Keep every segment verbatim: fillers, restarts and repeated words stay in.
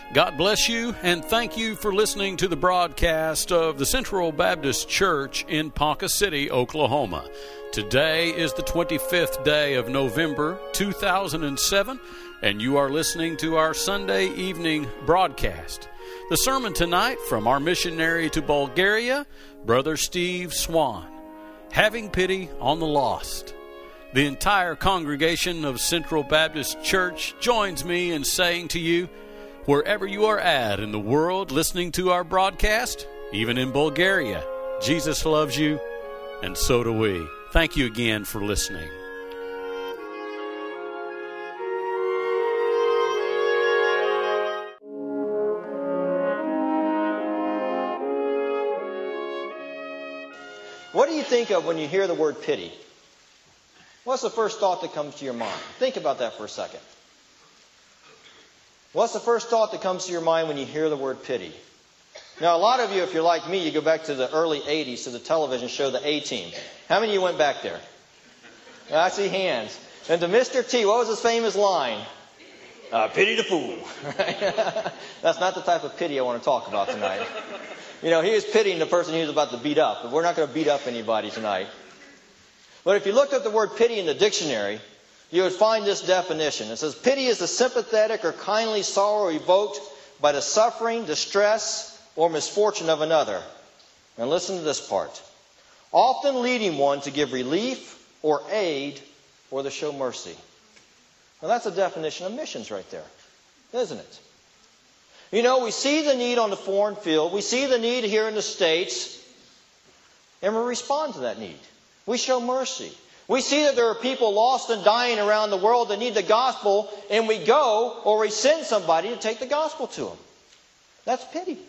God bless you, and thank you for listening to the broadcast of the Central Baptist Church in Ponca City, Oklahoma. Today is the twenty-fifth day of November, two thousand seven, and you are listening to our Sunday evening broadcast. The sermon tonight from our missionary to Bulgaria, Brother Steve Swan, Having Pity on the Lost. The entire congregation of Central Baptist Church joins me in saying to you, wherever you are at in the world listening to our broadcast, even in Bulgaria, Jesus loves you, and so do we. Thank you again for listening. What do you think of when you hear the word pity? What's the first thought that comes to your mind? Think about that for a second. What's the first thought that comes to your mind when you hear the word pity? Now, a lot of you, if you're like me, you go back to the early eighties to the television show, The A-Team. How many of you went back there? I see hands. And to Mister T, what was his famous line? Uh, pity the fool. That's not the type of pity I want to talk about tonight. You know, he was pitying the person he was about to beat up, but we're not going to beat up anybody tonight. But if you looked at the word pity in the dictionary, you would find this definition. It says, pity is the sympathetic or kindly sorrow evoked by the suffering, distress, or misfortune of another. And listen to this part. Often leading one to give relief or aid or to show mercy. Now that's a definition of missions right there, isn't it? You know, we see the need on the foreign field. We see the need here in the States. And we respond to that need. We show mercy. We see that there are people lost and dying around the world that need the gospel, and we go or we send somebody to take the gospel to them. That's pity.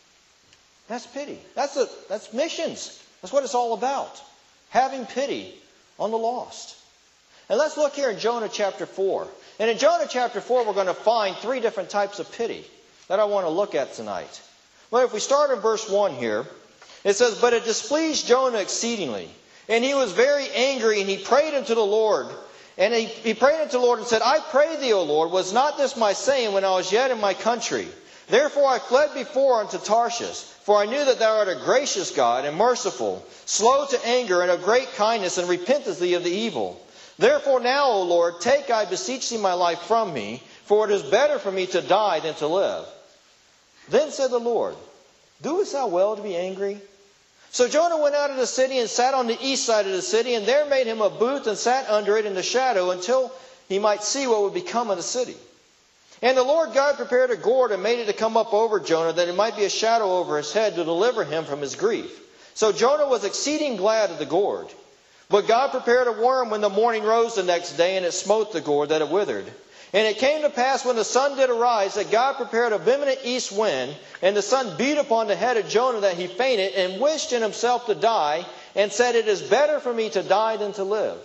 That's pity. That's a, that's missions. That's what it's all about. Having pity on the lost. And let's look here in Jonah chapter four. And in Jonah chapter four, we're going to find three different types of pity that I want to look at tonight. Well, if we start in verse one here, it says, But it displeased Jonah exceedingly, and he was very angry, and he prayed unto the Lord. And he, he prayed unto the Lord and said, I pray thee, O Lord, was not this my saying when I was yet in my country? Therefore I fled before unto Tarshish, for I knew that thou art a gracious God and merciful, slow to anger and of great kindness, and repentest thee of the evil. Therefore now, O Lord, take, I beseech thee, my life from me, for it is better for me to die than to live. Then said the Lord, Doest thou well to be angry? So Jonah went out of the city and sat on the east side of the city, and there made him a booth and sat under it in the shadow until he might see what would become of the city. And the Lord God prepared a gourd and made it to come up over Jonah, that it might be a shadow over his head to deliver him from his grief. So Jonah was exceeding glad of the gourd. But God prepared a worm when the morning rose the next day, and it smote the gourd that it withered. And it came to pass when the sun did arise that God prepared a vehement east wind, and the sun beat upon the head of Jonah that he fainted and wished in himself to die, and said, It is better for me to die than to live.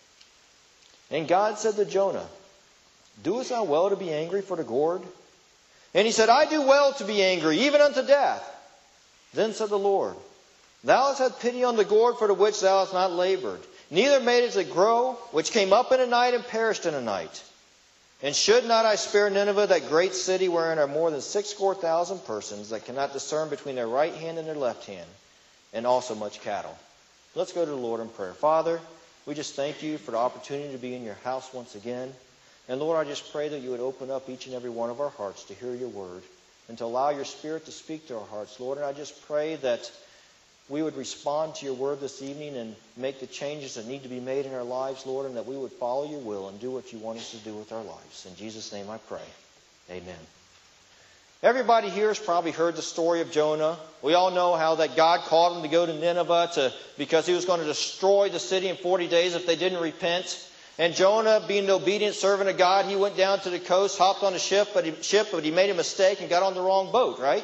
And God said to Jonah, Doest thou well to be angry for the gourd? And he said, I do well to be angry, even unto death. Then said the Lord, Thou hast had pity on the gourd for the which thou hast not labored, neither madest it grow, which came up in a night and perished in a night. And should not I spare Nineveh, that great city wherein are more than sixscore thousand persons that cannot discern between their right hand and their left hand, and also much cattle? Let's go to the Lord in prayer. Father, we just thank you for the opportunity to be in your house once again. And Lord, I just pray that you would open up each and every one of our hearts to hear your word and to allow your Spirit to speak to our hearts, Lord. And I just pray that we would respond to your word this evening and make the changes that need to be made in our lives, Lord, and that we would follow your will and do what you want us to do with our lives. In Jesus' name I pray. Amen. Everybody here has probably heard the story of Jonah. We all know how that God called him to go to Nineveh to, because he was going to destroy the city in forty days if they didn't repent. And Jonah, being an obedient servant of God, he went down to the coast, hopped on a ship, but he, ship, but he made a mistake and got on the wrong boat, right?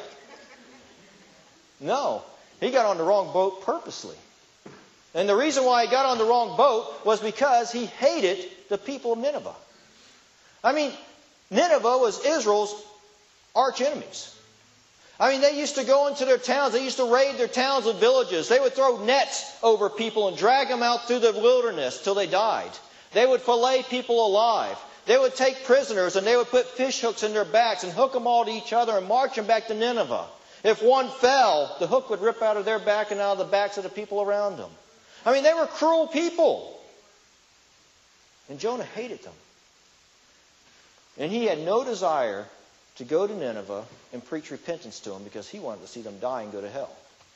No. He got on the wrong boat purposely. And the reason why he got on the wrong boat was because he hated the people of Nineveh. I mean, Nineveh was Israel's arch enemies. I mean, they used to go into their towns. They used to raid their towns and villages. They would throw nets over people and drag them out through the wilderness till they died. They would fillet people alive. They would take prisoners and they would put fish hooks in their backs and hook them all to each other and march them back to Nineveh. If one fell, the hook would rip out of their back and out of the backs of the people around them. I mean, they were cruel people. And Jonah hated them. And he had no desire to go to Nineveh and preach repentance to them because he wanted to see them die and go to hell.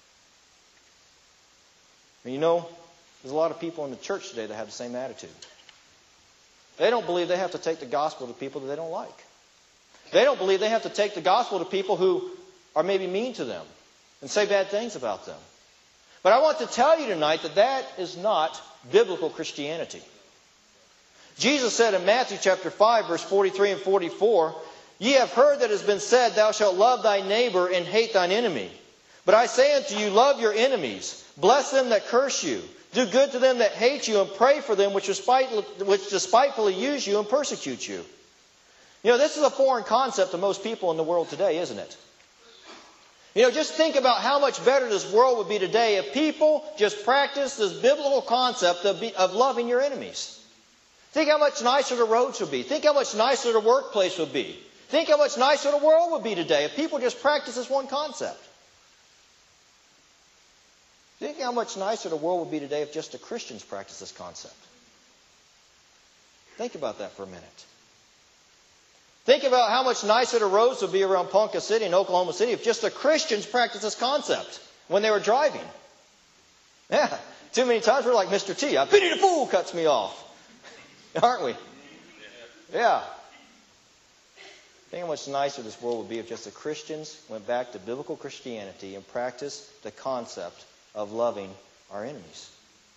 And you know, there's a lot of people in the church today that have the same attitude. They don't believe they have to take the gospel to people that they don't like. They don't believe they have to take the gospel to people who are maybe mean to them and say bad things about them. But I want to tell you tonight that that is not biblical Christianity. Jesus said in Matthew chapter five, verse forty-three and forty-four, "Ye have heard that it has been said, Thou shalt love thy neighbor and hate thine enemy. But I say unto you, love your enemies, bless them that curse you, do good to them that hate you, and pray for them which despitefully use you and persecute you." You know, this is a foreign concept to most people in the world today, isn't it? You know, just think about how much better this world would be today if people just practiced this biblical concept of, be, of loving your enemies. Think how much nicer the roads would be. Think how much nicer the workplace would be. Think how much nicer the world would be today if people just practiced this one concept. Think how much nicer the world would be today if just the Christians practiced this concept. Think about that for a minute. Think about how much nicer the roads would be around Ponca City and Oklahoma City if just the Christians practiced this concept when they were driving. Yeah, too many times we're like Mister T. I pity the fool cuts me off. Aren't we? Yeah. Think how much nicer this world would be if just the Christians went back to biblical Christianity and practiced the concept of loving our enemies.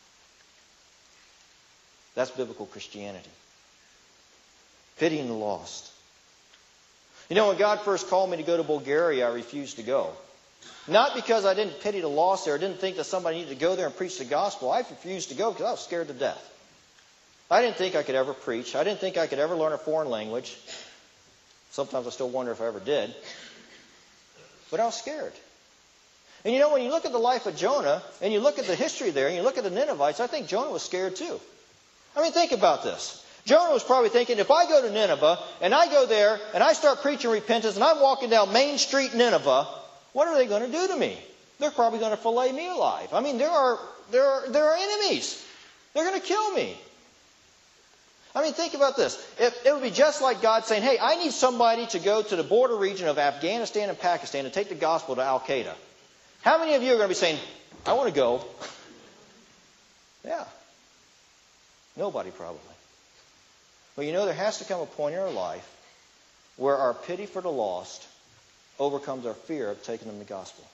That's biblical Christianity. Pitying the lost. You know, when God first called me to go to Bulgaria, I refused to go. Not because I didn't pity the lost there, I didn't think that somebody needed to go there and preach the gospel. I refused to go because I was scared to death. I didn't think I could ever preach. I didn't think I could ever learn a foreign language. Sometimes I still wonder if I ever did. But I was scared. And you know, when you look at the life of Jonah, and you look at the history there, and you look at the Ninevites, I think Jonah was scared too. I mean, think about this. Jonah was probably thinking, if I go to Nineveh, and I go there, and I start preaching repentance, and I'm walking down Main Street, Nineveh, what are they going to do to me? They're probably going to fillet me alive. I mean, there are, there are, there are enemies. They're going to kill me. I mean, think about this. If, it would be just like God saying, hey, I need somebody to go to the border region of Afghanistan and Pakistan and take the gospel to Al-Qaeda. How many of you are going to be saying, I want to go? Yeah. Nobody probably. But you know, there has to come a point in our life where our pity for the lost overcomes our fear of taking them the gospel.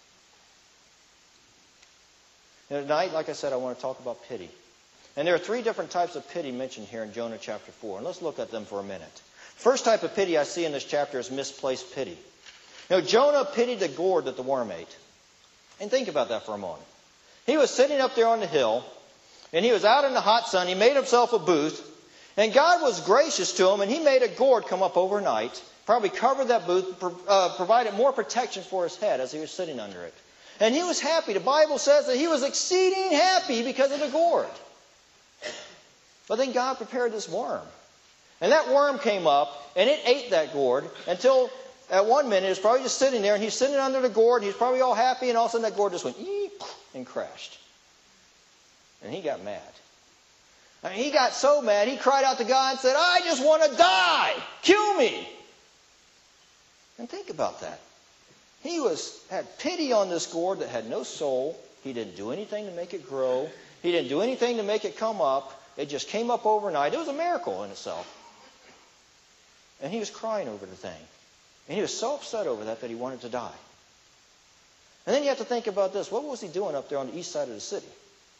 And tonight, like I said, I want to talk about pity. And there are three different types of pity mentioned here in Jonah chapter four. And let's look at them for a minute. First type of pity I see in this chapter is misplaced pity. Now, Jonah pitied the gourd that the worm ate. And think about that for a moment. He was sitting up there on the hill, and he was out in the hot sun. He made himself a booth, and God was gracious to him, and he made a gourd come up overnight, probably covered that booth, uh, provided more protection for his head as he was sitting under it. And he was happy. The Bible says that he was exceeding happy because of the gourd. But then God prepared this worm. And that worm came up, and it ate that gourd until at one minute it was probably just sitting there, and he's sitting under the gourd, and he's probably all happy, and all of a sudden that gourd just went eep and crashed. And he got mad. I mean, he got so mad, he cried out to God and said, I just want to die! Kill me! And think about that. He was had pity on this gourd that had no soul. He didn't do anything to make it grow. He didn't do anything to make it come up. It just came up overnight. It was a miracle in itself. And he was crying over the thing. And he was so upset over that that he wanted to die. And then you have to think about this. What was he doing up there on the east side of the city?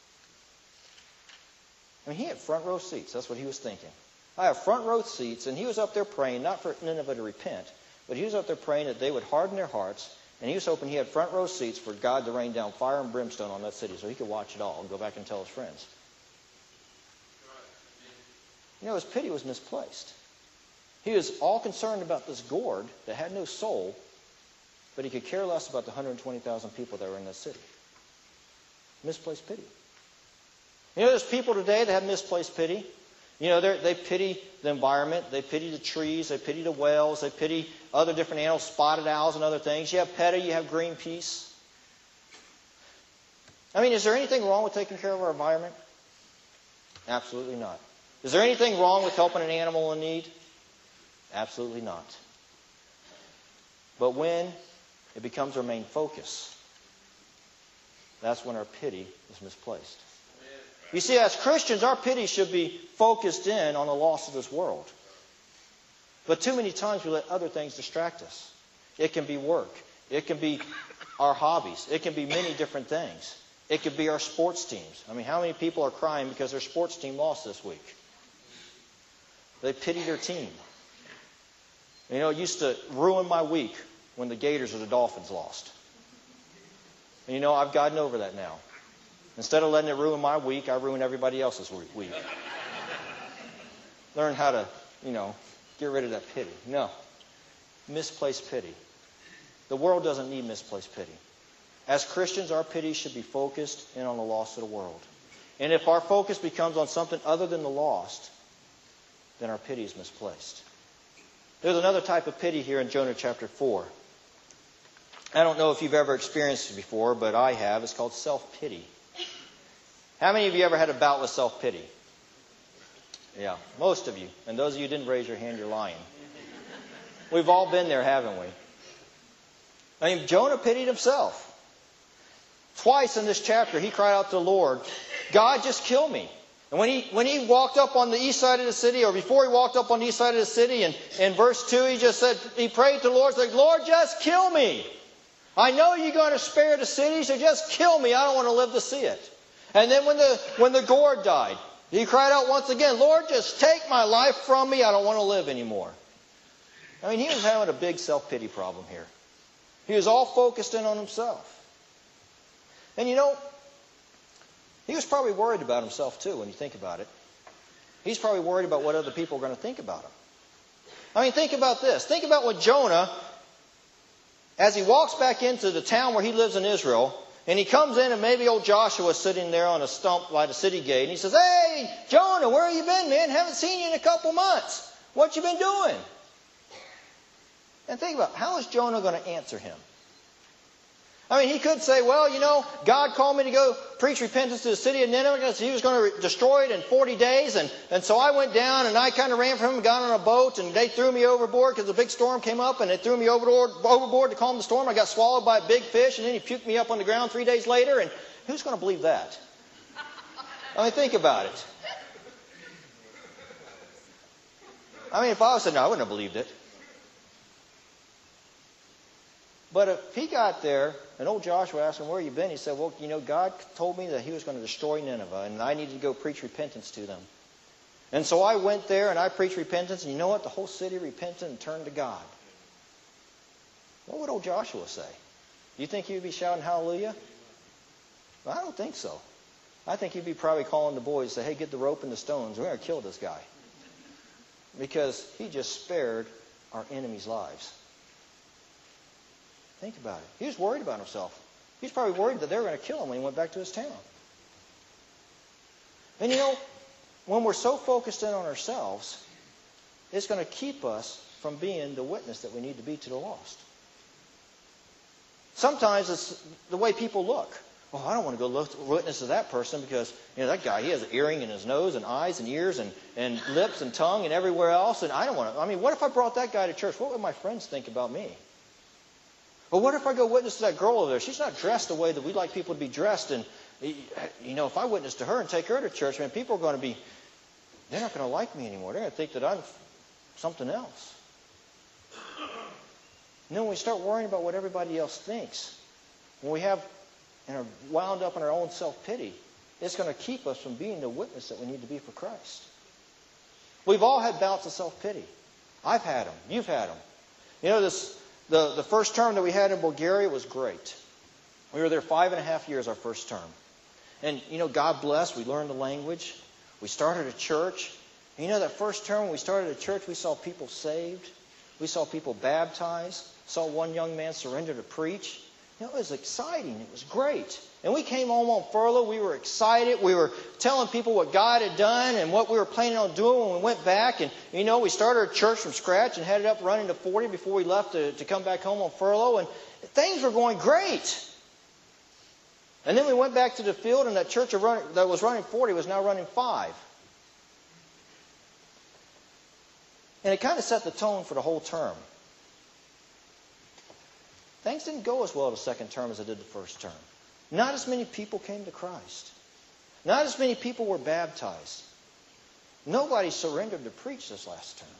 I mean, he had front row seats. That's what he was thinking. I have front row seats, and he was up there praying, not for Nineveh to repent, but he was up there praying that they would harden their hearts, and he was hoping he had front row seats for God to rain down fire and brimstone on that city so he could watch it all and go back and tell his friends. You know, his pity was misplaced. He was all concerned about this gourd that had no soul, but he could care less about the one hundred twenty thousand people that were in that city. Misplaced pity. You know, there's people today that have misplaced pity. You know, they pity the environment. They pity the trees. They pity the whales. They pity other different animals, spotted owls and other things. You have PETA. You have Greenpeace. I mean, is there anything wrong with taking care of our environment? Absolutely not. Is there anything wrong with helping an animal in need? Absolutely not. But when it becomes our main focus, that's when our pity is misplaced. You see, as Christians, our pity should be focused in on the loss of this world. But too many times we let other things distract us. It can be work. It can be our hobbies. It can be many different things. It could be our sports teams. I mean, how many people are crying because their sports team lost this week? They pity their team. You know, it used to ruin my week when the Gators or the Dolphins lost. And you know, I've gotten over that now. Instead of letting it ruin my week, I ruin everybody else's week. Learn how to, you know, get rid of that pity. No. Misplaced pity. The world doesn't need misplaced pity. As Christians, our pity should be focused in on the lost of the world. And if our focus becomes on something other than the lost, then our pity is misplaced. There's another type of pity here in Jonah chapter four. I don't know if you've ever experienced it before, but I have. It's called self-pity. How many of you ever had a bout with self-pity? Yeah, most of you. And those of you who didn't raise your hand, you're lying. We've all been there, haven't we? I mean, Jonah pitied himself. Twice in this chapter, he cried out to the Lord, God, just kill me. And when he when he walked up on the east side of the city, or before he walked up on the east side of the city, and in verse two, he just said, he prayed to the Lord, like, Lord, just kill me. I know you're going to spare the city, so just kill me. I don't want to live to see it. And then when the when the gourd died, he cried out once again, Lord, just take my life from me. I don't want to live anymore. I mean, he was having a big self-pity problem here. He was all focused in on himself. And you know, he was probably worried about himself too when you think about it. He's probably worried about what other people are going to think about him. I mean, think about this. Think about what Jonah, as he walks back into the town where he lives in Israel, and he comes in and maybe old Joshua's sitting there on a stump by the city gate, and he says, hey, Jonah, where have you been, man? Haven't seen you in a couple months. What you been doing? And think about, how is Jonah going to answer him? I mean, he could say, well, you know, God called me to go preach repentance to the city of Nineveh because he was going to destroy it in forty days. And, and so I went down and I kind of ran from him and got on a boat, and they threw me overboard because a big storm came up, and they threw me overboard, overboard to calm the storm. I got swallowed by a big fish, and then he puked me up on the ground three days later. And who's going to believe that? I mean, think about it. I mean, if I was saying, no, I wouldn't have believed it. But if he got there, and old Joshua asked him, where you been? He said, well, you know, God told me that he was going to destroy Nineveh, and I needed to go preach repentance to them. And so I went there, and I preached repentance, and you know what? The whole city repented and turned to God. What would old Joshua say? Do you think he would be shouting hallelujah? Well, I don't think so. I think he'd be probably calling the boys and say, hey, get the rope and the stones. We're going to kill this guy. Because he just spared our enemies' lives. Think about it. He was worried about himself. He's probably worried that they were going to kill him when he went back to his town. And you know, when we're so focused in on ourselves, it's going to keep us from being the witness that we need to be to the lost. Sometimes it's the way people look. Oh, I don't want to go look, witness to that person because, you know, that guy, he has an earring in his nose and eyes and ears and, and lips and tongue and everywhere else. And I don't want to, I mean, what if I brought that guy to church? What would my friends think about me? But what if I go witness to that girl over there? She's not dressed the way that we like people to be dressed. And, you know, if I witness to her and take her to church, man, people are going to be, they're not going to like me anymore. They're going to think that I'm something else. And then when we start worrying about what everybody else thinks, when we have and are wound up in our own self-pity, it's going to keep us from being the witness that we need to be for Christ. We've all had bouts of self-pity. I've had them. You've had them. You know, this... The, the first term that we had in Bulgaria was great. We were there five and a half years our first term. And, you know, God bless, we learned the language. We started a church. And, you know, that first term when we started a church, we saw people saved. We saw people baptized. Saw one young man surrender to preach. It was exciting. It was great. And we came home on furlough. We were excited. We were telling people what God had done and what we were planning on doing when we went back. And, you know, we started a church from scratch and had it up running to forty before we left to, to come back home on furlough. And things were going great. And then we went back to the field, and that church of run, that was running forty was now running five. And it kind of set the tone for the whole term. Things didn't go as well the second term as it did the first term. Not as many people came to Christ. Not as many people were baptized. Nobody surrendered to preach this last term.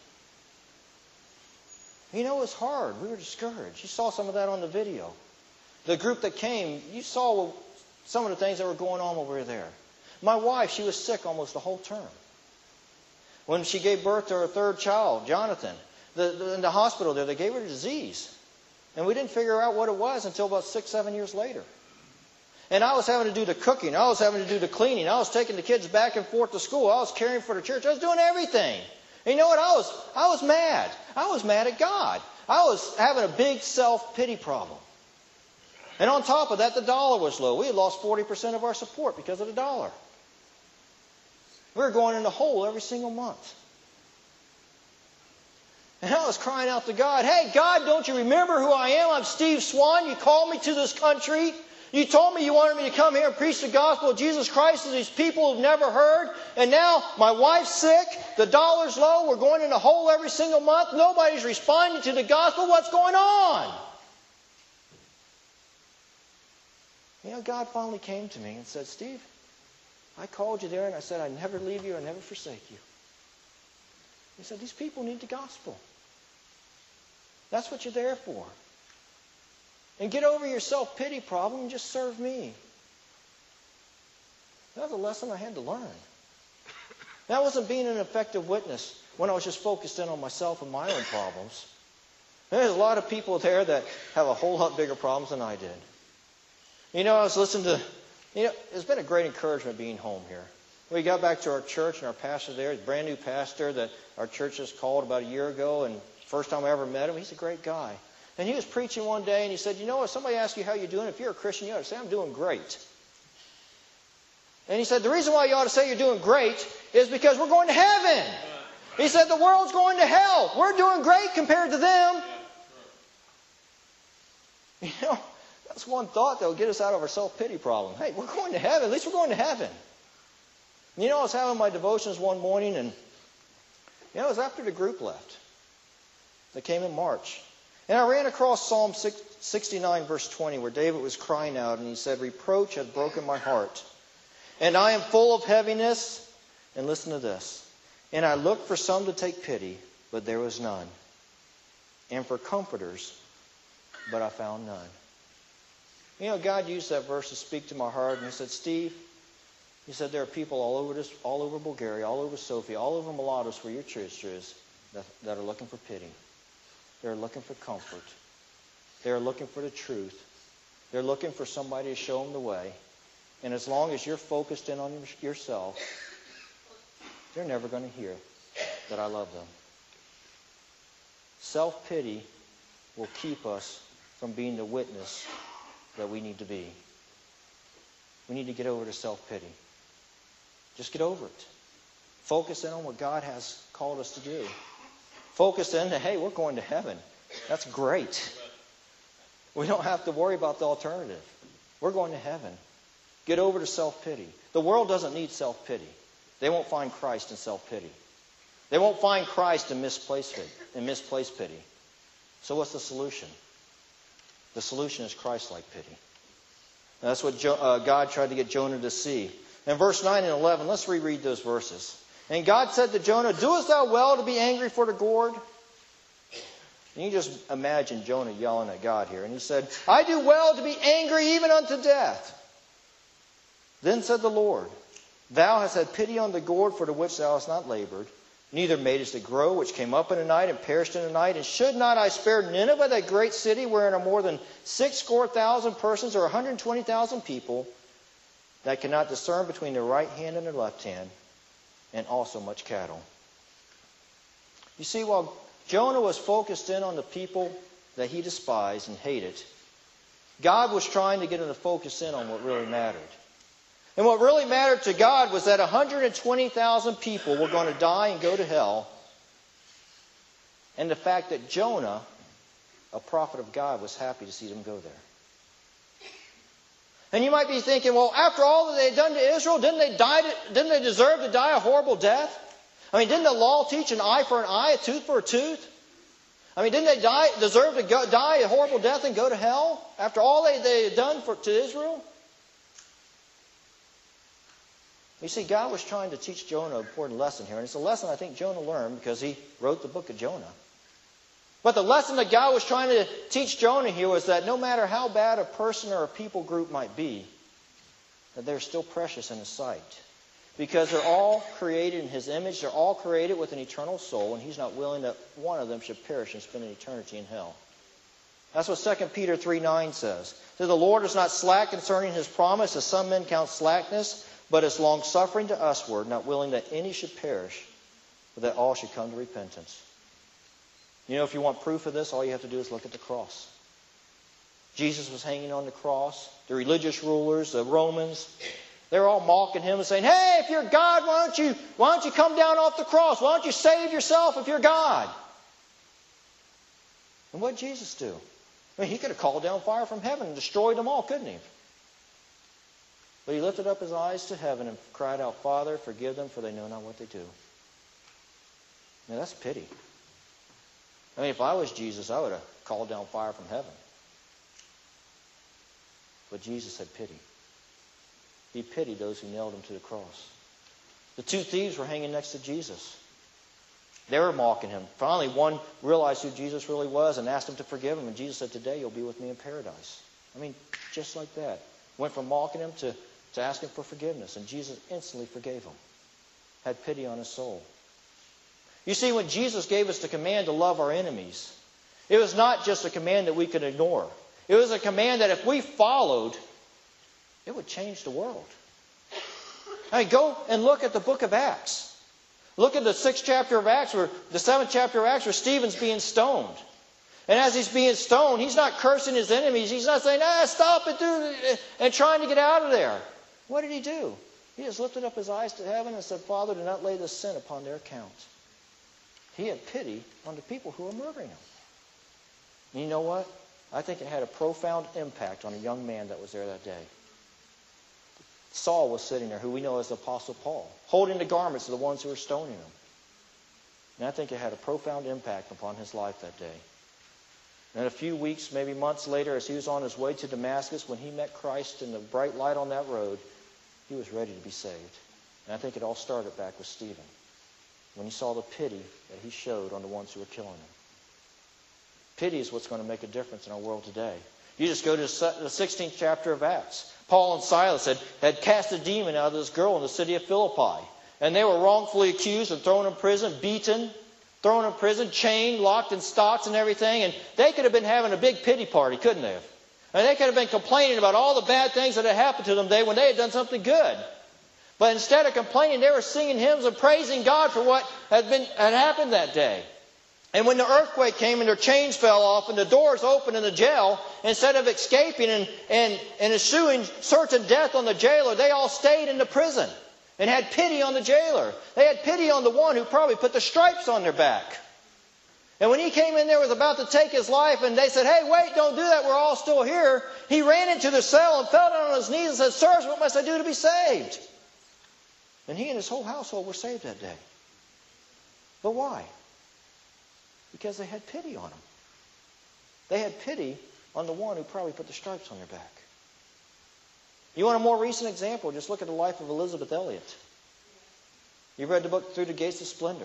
You know, it was hard. We were discouraged. You saw some of that on the video. The group that came, you saw some of the things that were going on over there. My wife, she was sick almost the whole term. When she gave birth to her third child, Jonathan, the, the, in the hospital there, they gave her a disease. And we didn't figure out what it was until about six, seven years later. And I was having to do the cooking. I was having to do the cleaning. I was taking the kids back and forth to school. I was caring for the church. I was doing everything. And you know what? I was, I was mad. I was mad at God. I was having a big self-pity problem. And on top of that, the dollar was low. We had lost forty percent of our support because of the dollar. We were going in the hole every single month. And I was crying out to God, hey, God, don't you remember who I am? I'm Steve Swan. You called me to this country. You told me you wanted me to come here and preach the gospel of Jesus Christ to these people who've never heard. And now my wife's sick. The dollar's low. We're going in a hole every single month. Nobody's responding to the gospel. What's going on? You know, God finally came to me and said, Steve, I called you there and I said, I'd never leave you, I'd never forsake you. He said, these people need the gospel. That's what you're there for. And get over your self-pity problem and just serve me. That was a lesson I had to learn. That wasn't being an effective witness when I was just focused in on myself and my own problems. There's a lot of people there that have a whole lot bigger problems than I did. You know, I was listening to, you know, it's been a great encouragement being home here. We got back to our church and our pastor there, a brand new pastor that our church just called about a year ago, and first time I ever met him, he's a great guy. And he was preaching one day and he said, you know, if somebody asks you how you're doing, if you're a Christian, you ought to say, I'm doing great. And he said, the reason why you ought to say you're doing great is because we're going to heaven. He said, the world's going to hell. We're doing great compared to them. You know, that's one thought that will get us out of our self-pity problem. Hey, we're going to heaven. At least we're going to heaven. You know, I was having my devotions one morning, and you know, it was after the group left. They came in March. And I ran across Psalm sixty-nine, verse twenty, where David was crying out, and he said, reproach hath broken my heart, and I am full of heaviness. And listen to this. And I looked for some to take pity, but there was none. And for comforters, but I found none. You know, God used that verse to speak to my heart, and he said, Steve, he said, there are people all over this, all over Bulgaria, all over Sofia, all over Milatos, where your church is, that, that are looking for pity. They're looking for comfort. They're looking for the truth. They're looking for somebody to show them the way. And as long as you're focused in on yourself, they're never going to hear that I love them. Self-pity will keep us from being the witness that we need to be. We need to get over to self-pity. Just get over it. Focus in on what God has called us to do. Focus in that, hey, we're going to heaven. That's great. We don't have to worry about the alternative. We're going to heaven. Get over to self-pity. The world doesn't need self-pity. They won't find Christ in self-pity. They won't find Christ in misplaced pity. In misplaced pity. So what's the solution? The solution is Christ-like pity. And that's what jo- uh, God tried to get Jonah to see. In verse nine and eleven, let's reread those verses. And God said to Jonah, doest thou well to be angry for the gourd? And you just imagine Jonah yelling at God here. And he said, I do well to be angry even unto death. Then said the Lord, thou hast had pity on the gourd for the which thou hast not labored, neither madest it grow, which came up in the night and perished in the night. And should not I spare Nineveh, that great city, wherein are more than six score thousand persons, or one hundred twenty thousand people, that cannot discern between their right hand and their left hand, and also much cattle. You see, while Jonah was focused in on the people that he despised and hated, God was trying to get them to focus in on what really mattered. And what really mattered to God was that one hundred twenty thousand people were going to die and go to hell. And the fact that Jonah, a prophet of God, was happy to see them go there. And you might be thinking, well, after all that they had done to Israel, didn't they die? To, didn't they deserve to die a horrible death? I mean, didn't the law teach an eye for an eye, a tooth for a tooth? I mean, didn't they die, deserve to go, die a horrible death and go to hell after all they, they had done for, to Israel? You see, God was trying to teach Jonah an important lesson here. And it's a lesson I think Jonah learned because he wrote the book of Jonah. But the lesson that God was trying to teach Jonah here was that no matter how bad a person or a people group might be, that they're still precious in His sight. Because they're all created in His image. They're all created with an eternal soul. And He's not willing that one of them should perish and spend an eternity in hell. That's what Second Peter three nine says. That the Lord is not slack concerning His promise, as some men count slackness, but is long-suffering to usward, not willing that any should perish, but that all should come to repentance. You know, if you want proof of this, all you have to do is look at the cross. Jesus was hanging on the cross. The religious rulers, the Romans, they were all mocking Him and saying, hey, if you're God, why don't you, why don't you come down off the cross? Why don't you save yourself if you're God? And what did Jesus do? I mean, He could have called down fire from heaven and destroyed them all, couldn't He? But He lifted up His eyes to heaven and cried out, Father, forgive them, for they know not what they do. Now, that's pity. I mean, if I was Jesus, I would have called down fire from heaven. But Jesus had pity. He pitied those who nailed Him to the cross. The two thieves were hanging next to Jesus. They were mocking Him. Finally, one realized who Jesus really was and asked Him to forgive him. And Jesus said, today you'll be with me in paradise. I mean, just like that. Went from mocking Him to, to asking for forgiveness. And Jesus instantly forgave him. Had pity on his soul. You see, when Jesus gave us the command to love our enemies, it was not just a command that we could ignore. It was a command that if we followed, it would change the world. I mean, go and look at the book of Acts. Look at the sixth chapter of Acts, or the seventh chapter of Acts, where Stephen's being stoned. And as he's being stoned, he's not cursing his enemies. He's not saying, ah, stop it, dude, and trying to get out of there. What did he do? He just lifted up his eyes to heaven and said, Father, do not lay this sin upon their account. He had pity on the people who were murdering him. And you know what? I think it had a profound impact on a young man that was there that day. Saul was sitting there, who we know as the Apostle Paul, holding the garments of the ones who were stoning him. And I think it had a profound impact upon his life that day. And a few weeks, maybe months later, as he was on his way to Damascus, when he met Christ in the bright light on that road, he was ready to be saved. And I think it all started back with Stephen, when he saw the pity that he showed on the ones who were killing him. Pity is what's going to make a difference in our world today. You just go to the sixteenth chapter of Acts. Paul and Silas had, had cast a demon out of this girl in the city of Philippi. And they were wrongfully accused and thrown in prison, beaten, thrown in prison, chained, locked in stocks and everything. And they could have been having a big pity party, couldn't they have? And they could have been complaining about all the bad things that had happened to them today when they had done something good. But instead of complaining, they were singing hymns and praising God for what had been had happened that day. And when the earthquake came and their chains fell off and the doors opened in the jail, instead of escaping and, and, and eschewing certain death on the jailer, they all stayed in the prison and had pity on the jailer. They had pity on the one who probably put the stripes on their back. And when he came in there, was about to take his life, and they said, hey, wait, don't do that, we're all still here. He ran into the cell and fell down on his knees and said, sirs, what must I do to be saved? And he and his whole household were saved that day. But why? Because they had pity on him. They had pity on the one who probably put the stripes on their back. You want a more recent example? Just look at the life of Elizabeth Elliot. You've read the book Through the Gates of Splendor.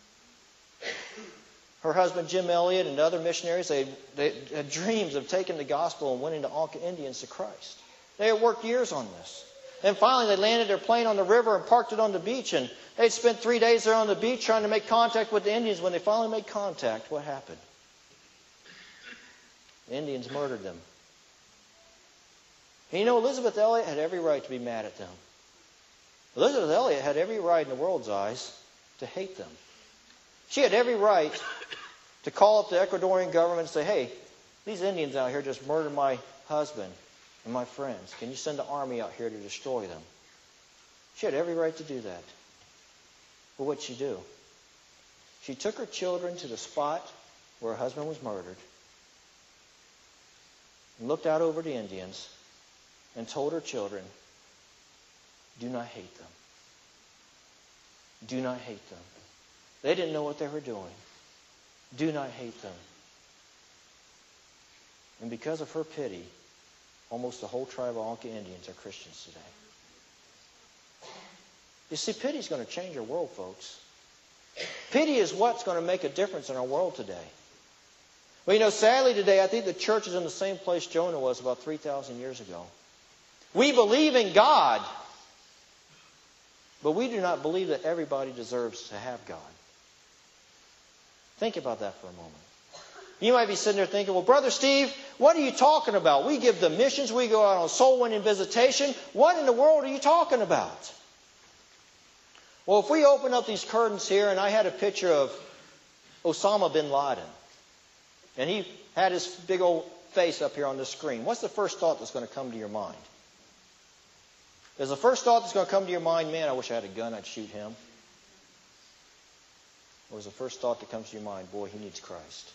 Her husband Jim Elliot and other missionaries, they, they had dreams of taking the gospel and winning the Auca Indians to Christ. They had worked years on this. And finally they landed their plane on the river and parked it on the beach. And they'd spent three days there on the beach trying to make contact with the Indians. When they finally made contact, what happened? The Indians murdered them. And you know, Elizabeth Elliot had every right to be mad at them. Elizabeth Elliot had every right in the world's eyes to hate them. She had every right to call up the Ecuadorian government and say, hey, these Indians out here just murdered my husband and my friends, can you send the army out here to destroy them? She had every right to do that. But what'd she do? She took her children to the spot where her husband was murdered and looked out over the Indians and told her children, do not hate them. Do not hate them. They didn't know what they were doing. Do not hate them. And because of her pity, almost the whole tribe of Auca Indians are Christians today. You see, pity is going to change our world, folks. Pity is what's going to make a difference in our world today. Well, you know, sadly today, I think the church is in the same place Jonah was about three thousand years ago. We believe in God, but we do not believe that everybody deserves to have God. Think about that for a moment. You might be sitting there thinking, well, Brother Steve, what are you talking about? We give the missions, we go out on soul winning visitation. What in the world are you talking about? Well, if we open up these curtains here and I had a picture of Osama bin Laden, and he had his big old face up here on the screen, what's the first thought that's going to come to your mind? Is the first thought that's going to come to your mind, man, I wish I had a gun, I'd shoot him? Or is the first thought that comes to your mind, boy, he needs Christ?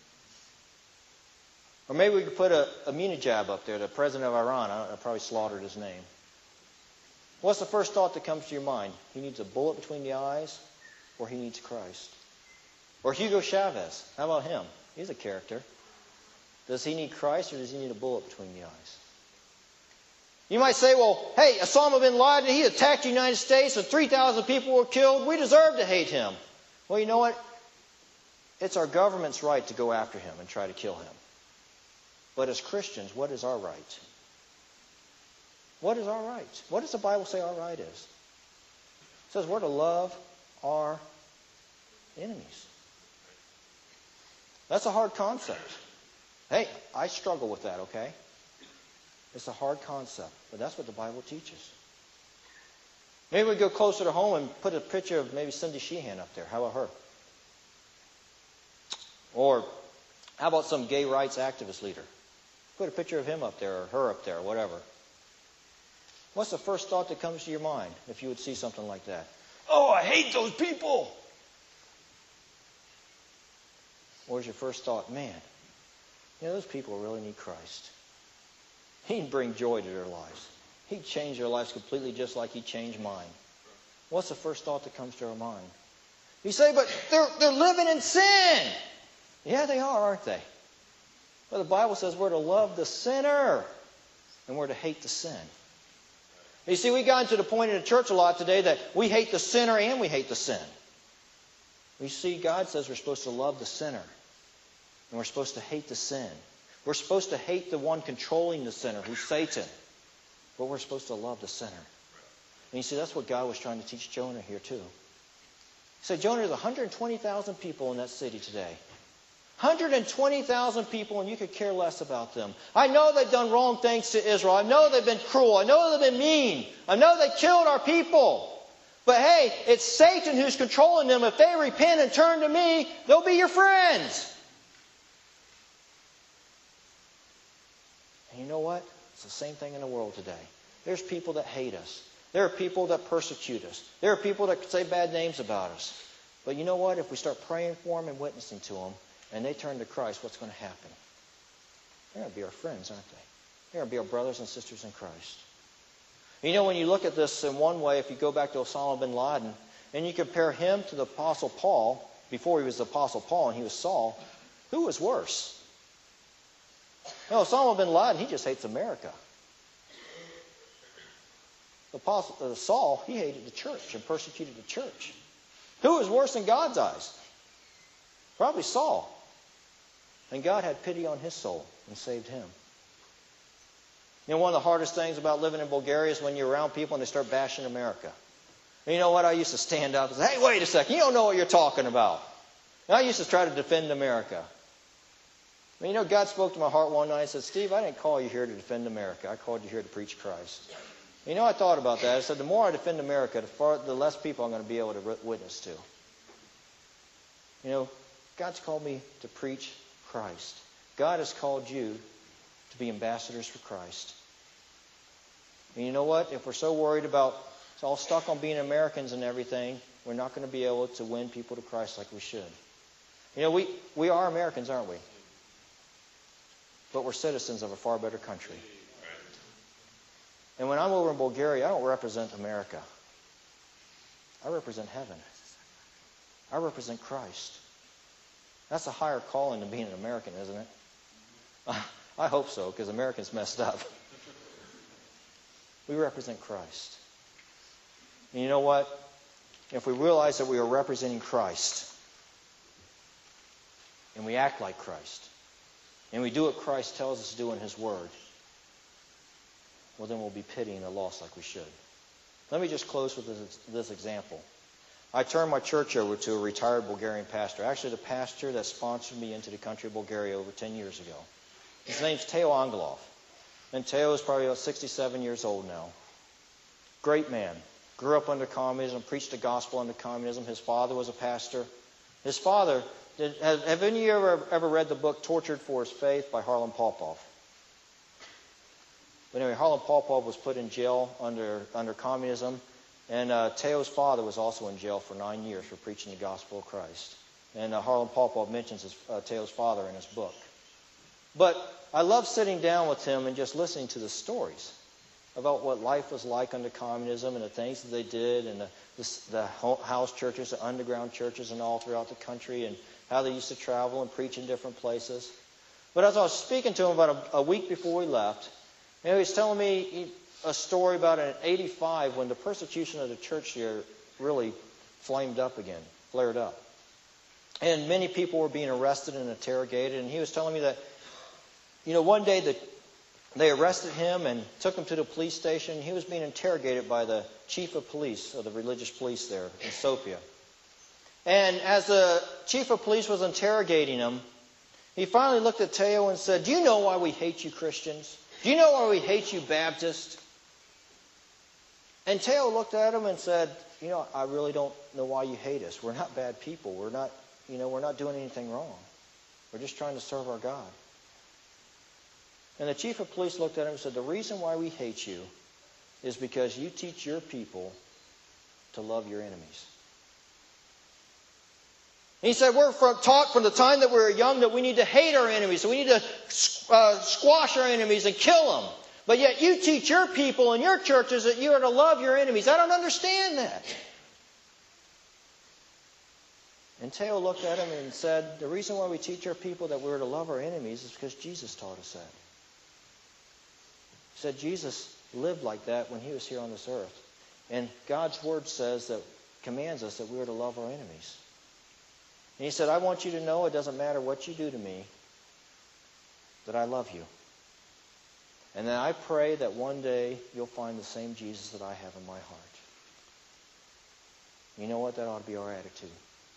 Or maybe we could put a, a Ahmadinejad up there, the president of Iran. I, don't, I probably slaughtered his name. What's the first thought that comes to your mind? He needs a bullet between the eyes, or he needs Christ? Or Hugo Chavez. How about him? He's a character. Does he need Christ, or does he need a bullet between the eyes? You might say, well, hey, Osama bin Laden, he attacked the United States and three thousand people were killed. We deserve to hate him. Well, you know what? It's our government's right to go after him and try to kill him. But as Christians, what is our right? What is our right? What does the Bible say our right is? It says we're to love our enemies. That's a hard concept. Hey, I struggle with that, okay? It's a hard concept, but that's what the Bible teaches. Maybe we go closer to home and put a picture of maybe Cindy Sheehan up there. How about her? Or how about some gay rights activist leader? Put a picture of him up there or her up there or whatever. What's the first thought that comes to your mind if you would see something like that? Oh, I hate those people. Or is your first thought, man, you know, those people really need Christ. He'd bring joy to their lives. He'd change their lives completely just like He changed mine. What's the first thought that comes to our mind? You say, but they're, they're living in sin. Yeah, they are, aren't they? But the Bible says we're to love the sinner and we're to hate the sin. You see, we got into the point in the church a lot today that we hate the sinner and we hate the sin. You see, God says we're supposed to love the sinner and we're supposed to hate the sin. We're supposed to hate the one controlling the sinner, who's Satan. But we're supposed to love the sinner. And you see, that's what God was trying to teach Jonah here too. He said, Jonah, there's one hundred twenty thousand people in that city today. one hundred twenty thousand people, and you could care less about them. I know they've done wrong things to Israel. I know they've been cruel. I know they've been mean. I know they killed our people. But hey, it's Satan who's controlling them. If they repent and turn to me, they'll be your friends. And you know what? It's the same thing in the world today. There's people that hate us. There are people that persecute us. There are people that say bad names about us. But you know what? If we start praying for them and witnessing to them, and they turn to Christ, what's going to happen? They're going to be our friends, aren't they? They're going to be our brothers and sisters in Christ. You know, when you look at this in one way, if you go back to Osama bin Laden, and you compare him to the Apostle Paul, before he was the Apostle Paul and he was Saul, who was worse? No, Osama bin Laden, he just hates America. The Apostle uh, Saul, he hated the church and persecuted the church. Who was worse in God's eyes? Probably Saul. And God had pity on his soul and saved him. You know, one of the hardest things about living in Bulgaria is when you're around people and they start bashing America. And you know what? I used to stand up and say, hey, wait a second, you don't know what you're talking about. And I used to try to defend America. But you know, God spoke to my heart one night and said, Steve, I didn't call you here to defend America. I called you here to preach Christ. You know, I thought about that. I said, the more I defend America, the, far, the less people I'm going to be able to witness to. You know, God's called me to preach Christ. God has called you to be ambassadors for Christ. And you know what? If we're so worried about, it's all stuck on being Americans and everything, we're not going to be able to win people to Christ like we should. You know, we, we are Americans, aren't we? But we're citizens of a far better country. And when I'm over in Bulgaria, I don't represent America. I represent heaven. I represent Christ. That's a higher calling than being an American, isn't it? I hope so, because Americans messed up. We represent Christ. And you know what? If we realize that we are representing Christ, and we act like Christ, and we do what Christ tells us to do in His Word, well, then we'll be pitying the lost like we should. Let me just close with this, this example. I turned my church over to a retired Bulgarian pastor. Actually, the pastor that sponsored me into the country of Bulgaria over ten years ago. His name's Teo Angelov. And Teo is probably about sixty-seven years old now. Great man. Grew up under communism, preached the gospel under communism. His father was a pastor. His father, did, have, have any of you ever, ever read the book Tortured for His Faith by Harlan Popov? But anyway, Harlan Popov was put in jail under, under communism. And uh, Teo's father was also in jail for nine years for preaching the gospel of Christ. And uh, Harlan Popov mentions his, uh, Teo's father in his book. But I love sitting down with him and just listening to the stories about what life was like under communism and the things that they did and the, the, the house churches, the underground churches and all throughout the country and how they used to travel and preach in different places. But as I was speaking to him about a, a week before we left, you know, he was telling me a story about in eighty-five when the persecution of the church here really flamed up again, flared up. And many people were being arrested and interrogated. And he was telling me that, you know, one day the They arrested him and took him to the police station. He was being interrogated by the chief of police, of the religious police there in Sofia. And as the chief of police was interrogating him, he finally looked at Teo and said, "Do you know why we hate you Christians? Do you know why we hate you Baptists?" And Teo looked at him and said, "You know, I really don't know why you hate us. We're not bad people. We're not, you know, we're not doing anything wrong. We're just trying to serve our God." And the chief of police looked at him and said, "The reason why we hate you is because you teach your people to love your enemies." And he said, "We're from, taught from the time that we were young that we need to hate our enemies. So we need to uh, squash our enemies and kill them. But yet you teach your people and your churches that you are to love your enemies. I don't understand that." And Teo looked at him and said, "The reason why we teach our people that we're to love our enemies is because Jesus taught us that." He said Jesus lived like that when He was here on this earth. And God's Word says that, commands us that we are to love our enemies. And He said, "I want you to know it doesn't matter what you do to me, that I love you. And then I pray that one day you'll find the same Jesus that I have in my heart." You know what? That ought to be our attitude.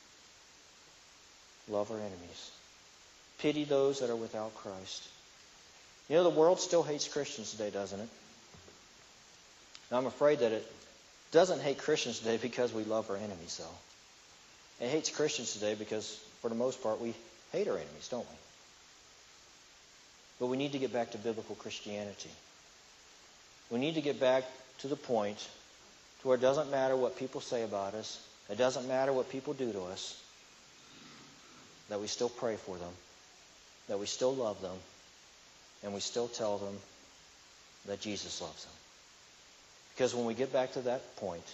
Love our enemies. Pity those that are without Christ. You know, the world still hates Christians today, doesn't it? And I'm afraid that it doesn't hate Christians today because we love our enemies, though. It hates Christians today because, for the most part, we hate our enemies, don't we? But we need to get back to biblical Christianity. We need to get back to the point to where it doesn't matter what people say about us. It doesn't matter what people do to us. That we still pray for them. That we still love them. And we still tell them that Jesus loves them. Because when we get back to that point,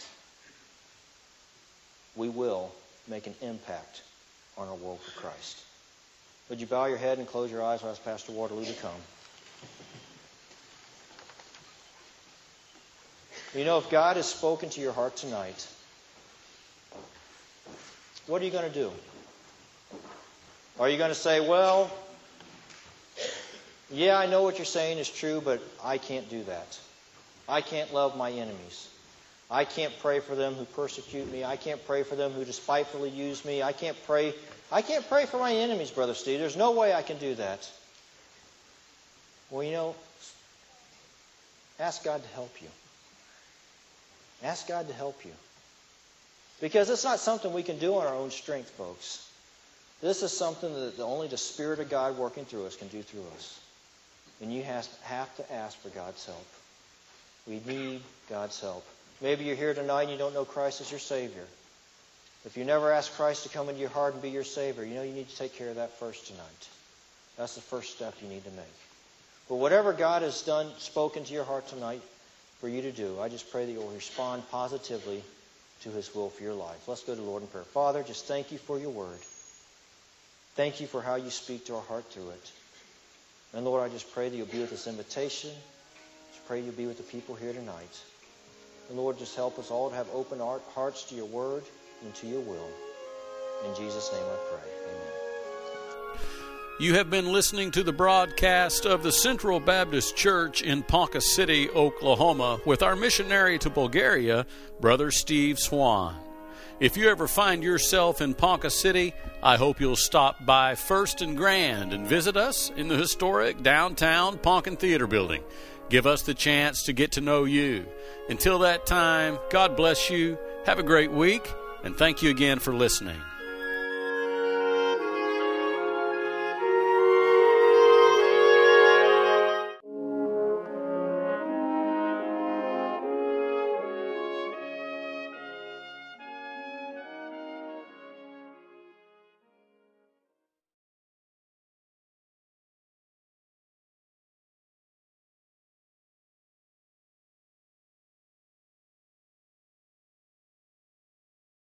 we will make an impact on our world for Christ. Would you bow your head and close your eyes while I ask Pastor Waterloo to come? You know, if God has spoken to your heart tonight, what are you going to do? Are you going to say, "Well, yeah, I know what you're saying is true, but I can't do that. I can't love my enemies. I can't pray for them who persecute me. I can't pray for them who despitefully use me. I can't pray, I can't pray for my enemies, Brother Steve. There's no way I can do that." Well, you know, ask God to help you. Ask God to help you. Because it's not something we can do on our own strength, folks. This is something that only the Spirit of God working through us can do through us. And you have to ask for God's help. We need God's help. Maybe you're here tonight and you don't know Christ as your Savior. If you never asked Christ to come into your heart and be your Savior, you know you need to take care of that first tonight. That's the first step you need to make. But whatever God has done, spoken to your heart tonight for you to do, I just pray that you'll respond positively to His will for your life. Let's go to the Lord in prayer. Father, just thank you for your word. Thank you for how you speak to our heart through it. And Lord, I just pray that you'll be with this invitation. Just pray you'll be with the people here tonight. And Lord, just help us all to have open hearts to your word and to your will. In Jesus' name I pray. Amen. You have been listening to the broadcast of the Central Baptist Church in Ponca City, Oklahoma, with our missionary to Bulgaria, Brother Steve Swan. If you ever find yourself in Ponca City, I hope you'll stop by First and Grand and visit us in the historic downtown Poncan Theater Building. Give us the chance to get to know you. Until that time, God bless you, have a great week, and thank you again for listening.